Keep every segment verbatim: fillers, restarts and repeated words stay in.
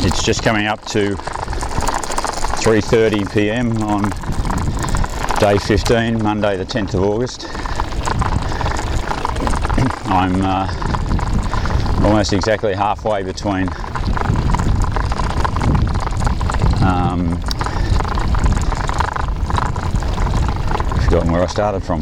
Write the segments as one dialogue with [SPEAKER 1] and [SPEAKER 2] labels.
[SPEAKER 1] It's just coming up to three thirty p m on day fifteen, Monday the tenth of August. I'm uh, almost exactly halfway between um, I've forgotten where I started from.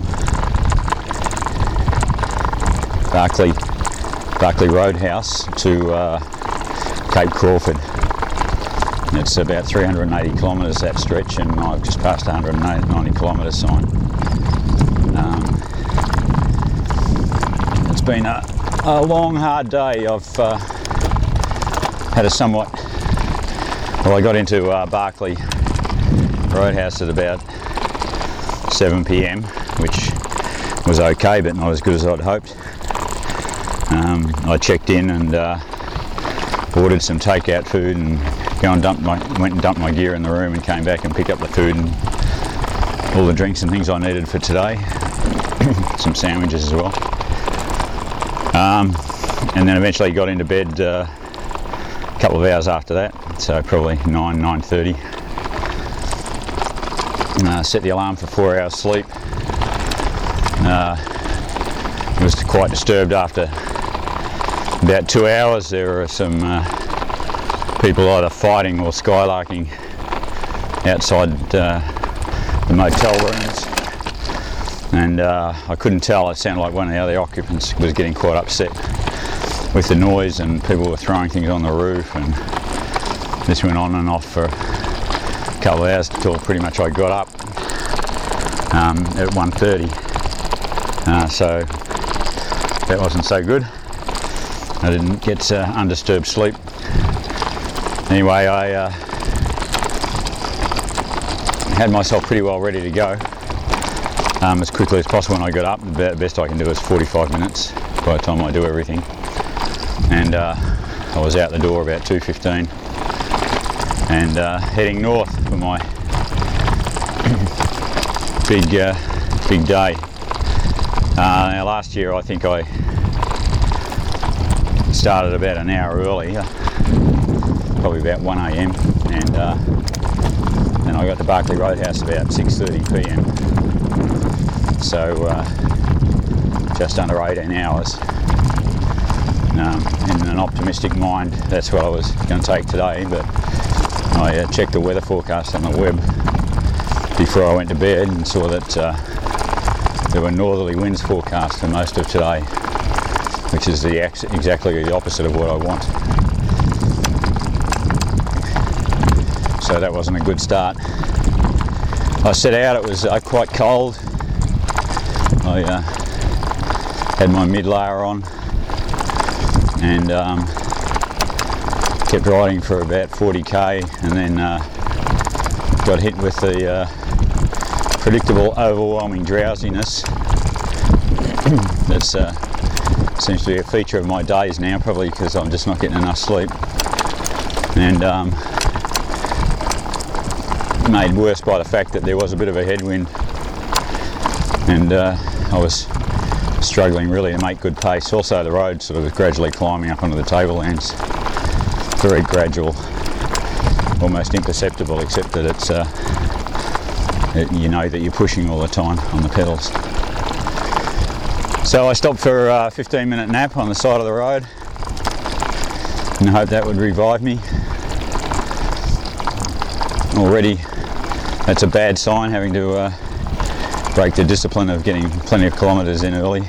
[SPEAKER 1] Barclay, Barclay Roadhouse to uh, Cape Crawford. It's about three hundred eighty kilometres that stretch, and I've just passed one hundred ninety kilometre sign. Um, it's been a, a long, hard day. I've uh, had a somewhat. Well, I got into uh, Barclay Roadhouse at about seven p m, which was okay, but not as good as I'd hoped. Um, I checked in and uh, ordered some takeout food and go and dump my, went and dumped my gear in the room and came back and picked up the food and all the drinks and things I needed for today. Some sandwiches as well. Um, and then eventually got into bed uh, a couple of hours after that, so probably nine, nine thirty. Uh, set the alarm for four hours sleep. Uh, it was quite disturbed after about two hours. There were some uh, people either fighting or skylarking outside uh, the motel rooms, and uh, I couldn't tell. It sounded like one of the other occupants was getting quite upset with the noise, and people were throwing things on the roof, and this went on and off for a couple of hours until pretty much I got up um, at one thirty. Uh, so that wasn't so good. I didn't get uh, undisturbed sleep. Anyway, I uh, had myself pretty well ready to go um, as quickly as possible when I got up. The best I can do is forty-five minutes by the time I do everything. And uh, I was out the door about two fifteen and uh, heading north for my big, uh, big day. Uh, now last year I think I started about an hour early. Probably about one a m and uh, then I got to Barclay Roadhouse about six thirty p m so uh, just under eighteen hours. Um, in an optimistic mind, that's what I was going to take today, but I uh, checked the weather forecast on the web before I went to bed and saw that uh, there were northerly winds forecast for most of today, which is the ex exactly the opposite of what I want. So that wasn't a good start. I set out, it was uh, quite cold. I uh, had my mid layer on and um, kept riding for about forty k, and then uh, got hit with the uh, predictable overwhelming drowsiness. That's uh, seems to be a feature of my days now, probably because I'm just not getting enough sleep. And um, made worse by the fact that there was a bit of a headwind, and uh, I was struggling really to make good pace. Also the road sort of was gradually climbing up onto the tablelands. Very gradual, almost imperceptible, except that it's uh, it, you know that you're pushing all the time on the pedals. So I stopped for a fifteen minute nap on the side of the road and I hoped that would revive me. Already that's a bad sign, having to uh, break the discipline of getting plenty of kilometres in early.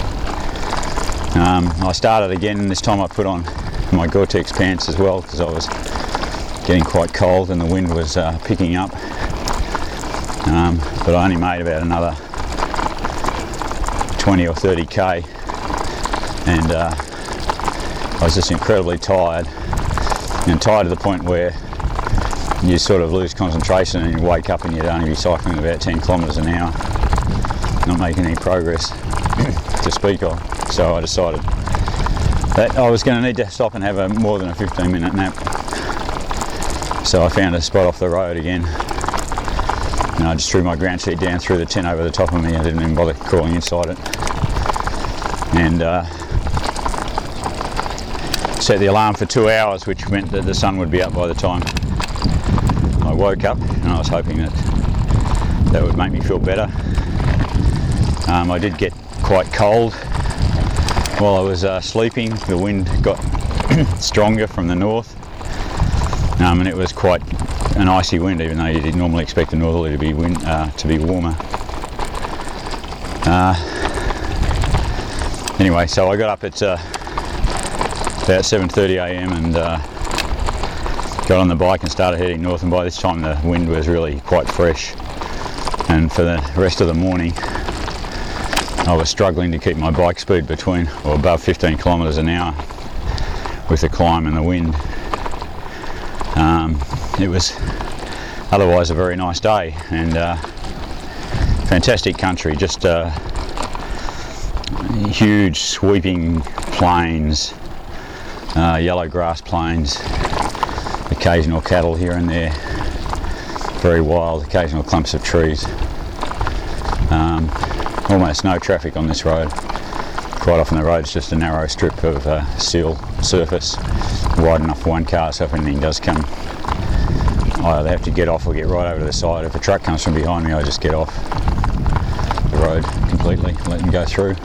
[SPEAKER 1] Um, I started again, and this time I put on my Gore-Tex pants as well because I was getting quite cold and the wind was uh, picking up. Um, but I only made about another twenty or thirty k, and uh, I was just incredibly tired, and tired to the point where you sort of lose concentration and you wake up and you'd only be cycling about ten kilometres an hour, not making any progress to speak of. So I decided that I was going to need to stop and have a more than a fifteen minute nap. So I found a spot off the road again, and I just threw my ground sheet down, threw the tent over the top of me. I didn't even bother crawling inside it, and uh, set the alarm for two hours, which meant that the sun would be up by the time I woke up, and I was hoping that that would make me feel better. Um, I did get quite cold while I was uh, sleeping. The wind got stronger from the north, um, and it was quite an icy wind, even though you did normally expect the northerly to be wind, uh, to be warmer. Uh, anyway, so I got up at uh, about seven thirty a m and uh, got on the bike and started heading north, and by this time the wind was really quite fresh, and for the rest of the morning I was struggling to keep my bike speed between or above fifteen kilometres an hour with the climb and the wind. Um, it was otherwise a very nice day, and uh, fantastic country, just uh, huge sweeping plains, uh, yellow grass plains, occasional cattle here and there, very wild, occasional clumps of trees. Um, almost no traffic on this road. Quite often the road's just a narrow strip of uh, seal surface, wide enough for one car, so if anything does come, I either have to get off or get right over to the side. If a truck comes from behind me, I just get off the road completely, let them go through.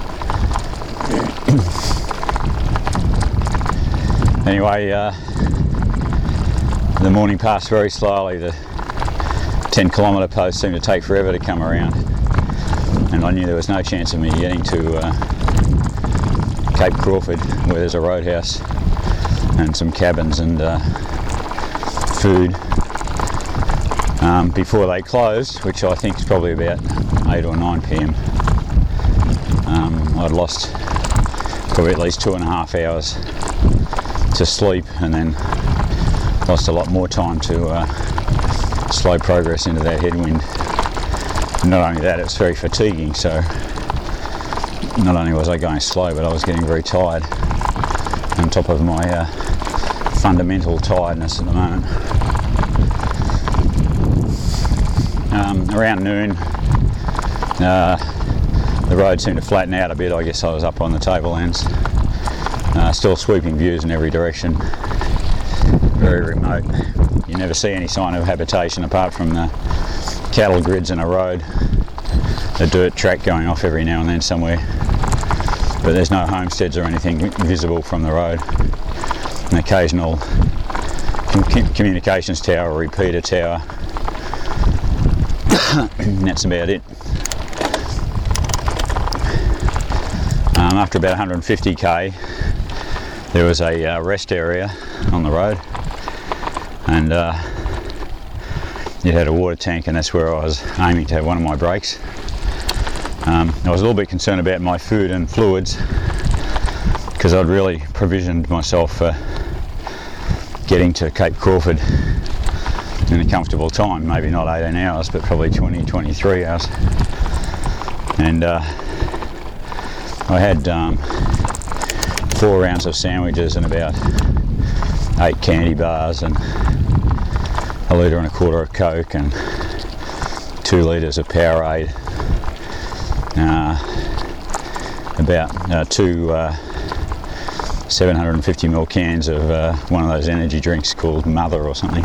[SPEAKER 1] Anyway, uh, the morning passed very slowly. The ten kilometre post seemed to take forever to come around, and I knew there was no chance of me getting to uh, Cape Crawford, where there's a roadhouse and some cabins and uh, food, um, before they closed, which I think is probably about eight or nine p m Um, I'd lost probably at least two and a half hours to sleep, and then lost a lot more time to uh, slow progress into that headwind. And not only that, it's very fatiguing, so not only was I going slow, but I was getting very tired, on top of my uh, fundamental tiredness at the moment. Um, around noon, uh, the road seemed to flatten out a bit. I guess I was up on the tablelands. Uh, still sweeping views in every direction, very remote. You never see any sign of habitation apart from the cattle grids and a road, a dirt track going off every now and then somewhere, but there's no homesteads or anything visible from the road. An occasional com communications tower or repeater tower, and that's about it. Um, after about one hundred fifty k, there was a uh, rest area on the road, and uh, it had a water tank, and that's where I was aiming to have one of my breaks. Um, I was a little bit concerned about my food and fluids, because I'd really provisioned myself for getting to Cape Crawford in a comfortable time, maybe not eighteen hours, but probably twenty, twenty-three hours. And uh, I had um, four rounds of sandwiches and about eight candy bars and a litre and a quarter of Coke and two litres of Powerade, uh, about uh, two uh, seven hundred fifty mil cans of uh, one of those energy drinks called Mother or something,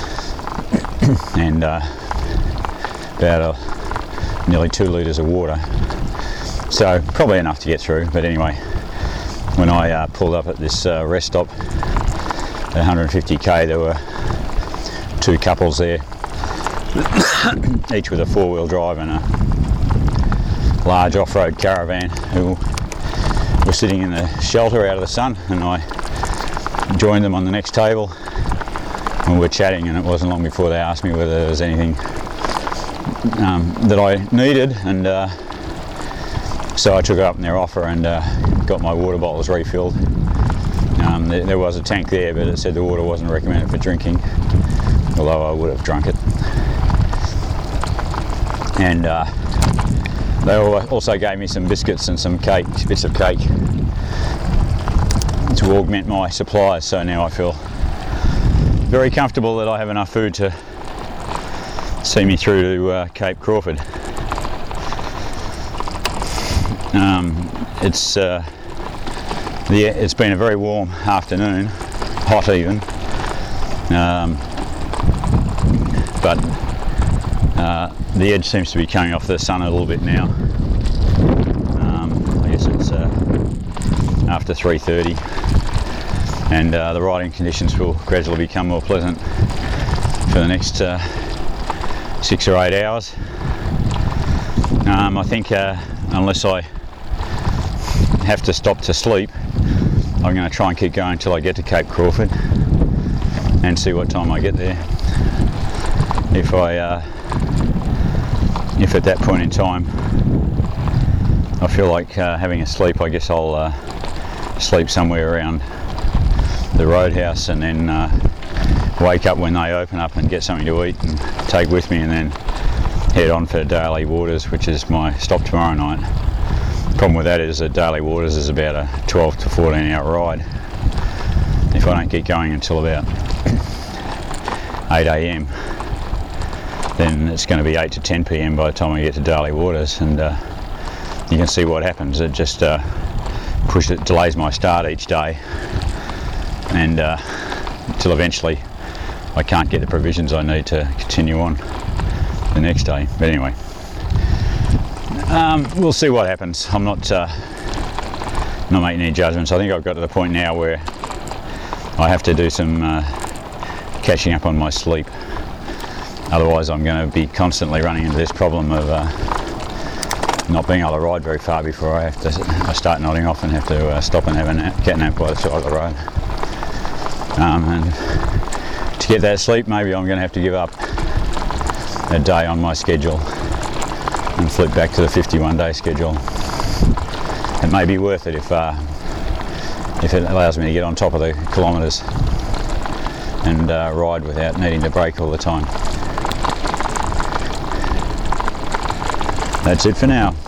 [SPEAKER 1] and uh, about uh, nearly two litres of water. So probably enough to get through. But anyway, when I uh, pulled up at this uh, rest stop at one hundred fifty k, there were two couples there, each with a four-wheel drive and a large off-road caravan, who were sitting in the shelter out of the sun, and I joined them on the next table and we were chatting, and it wasn't long before they asked me whether there was anything um, that I needed, and uh, so I took it up in their offer and uh, got my water bottles refilled. Um, there, there was a tank there, but it said the water wasn't recommended for drinking, although I would have drunk it. And uh, they also gave me some biscuits and some cake, bits of cake, to augment my supplies, so now I feel very comfortable that I have enough food to see me through to uh, Cape Crawford. Um, it's uh, the, it's been a very warm afternoon, hot even, um, but uh, the edge seems to be coming off the sun a little bit now. Um, I guess it's uh, after three thirty, and uh, the riding conditions will gradually become more pleasant for the next uh, six or eight hours. Um, I think uh, unless I have to stop to sleep, I'm going to try and keep going until I get to Cape Crawford and see what time I get there. If I, uh, if at that point in time I feel like uh, having a sleep, I guess I'll uh, sleep somewhere around the roadhouse and then uh, wake up when they open up and get something to eat and take with me, and then head on for Daly Waters, which is my stop tomorrow night. Problem with that is that Daly Waters is about a twelve to fourteen hour ride. If I don't get going until about eight A M, then it's going to be eight to ten P M by the time I get to Daly Waters, and uh, you can see what happens. It just uh, pushes, it delays my start each day, and uh, until eventually I can't get the provisions I need to continue on the next day. But anyway, um, we'll see what happens. I'm not uh, not making any judgments. I think I've got to the point now where I have to do some uh, catching up on my sleep. Otherwise I'm going to be constantly running into this problem of uh, not being able to ride very far before I have to I start nodding off and have to uh, stop and have a nap, cat nap by the side of the road. Um, and to get that sleep, maybe I'm going to have to give up a day on my schedule and flip back to the fifty-one day schedule. It may be worth it if uh, if it allows me to get on top of the kilometres and uh, ride without needing to brake all the time. That's it for now.